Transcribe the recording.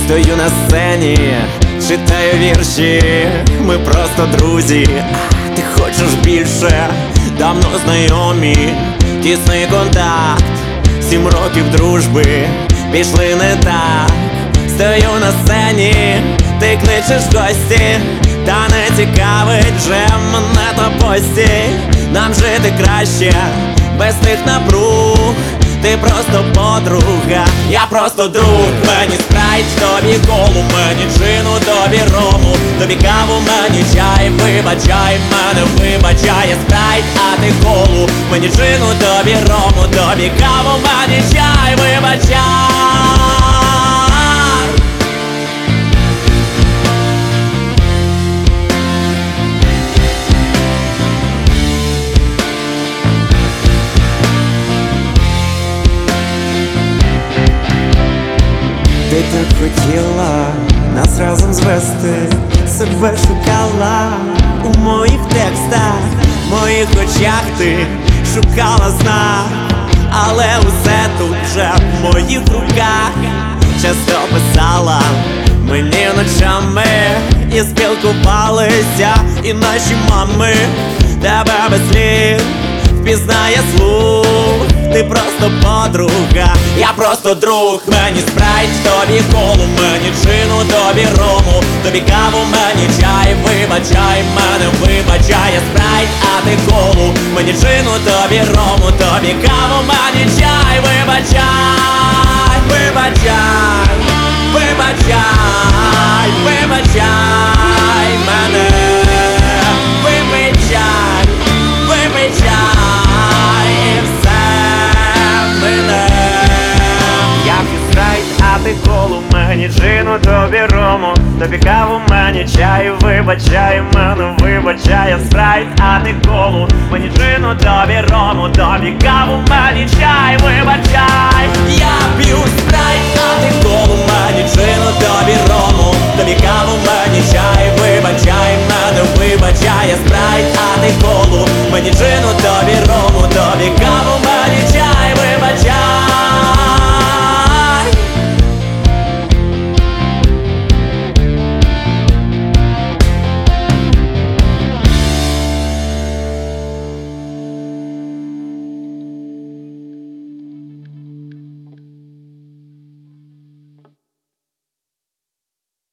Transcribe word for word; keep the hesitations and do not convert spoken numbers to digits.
Стою на сцені, читаю вірші, ми просто друзі. А ти хочеш більше, давно знайомі, тісний контакт, сім років дружби пішли не так. Стою на сцені, ти кличеш в гості, та не цікавить вже мене та постіль. Нам жити краще без тих напруг. Ти просто подруга, я просто друг. Мені спрайт, тобі колу, мені джину, тобі рому, тобі каву, мені чай, вибачай, мене вибачає спрайт, а ти колу, мені джину, тобі рому, тобі каву, мені чай, вибачай. Ти так хотіла нас разом звести, себе шукала у моїх текстах, в моїх очах ти шукала знак, але усе тут вже в моїх руках. Часто писала мені ночами, і спілкувалися, і наші мами. Тебе без слів впізнає слух. Ти просто подруга, я просто друг. Мені спрайт, тобі колу, мені джину, тобі рому, тобі каву, мені чай, вибачай, мене вибачає спрайт, а ти колу, мені джину, тобі рому, тобі каву, мені чай, вибачай, вибачай, вибачай, вибачай мене, вибачай, вибачай і все. А ти колу, мені джину, тобі рому, тобі каву, мені чаю, вибачай, мене вибачає спрайт, а ти колу, мені джину, тобі рому, тобі каву, мені чай, вибачай. Я п'ю спрайт, а ти колу, мені джину, тобі рому, тобі каву, мені чай,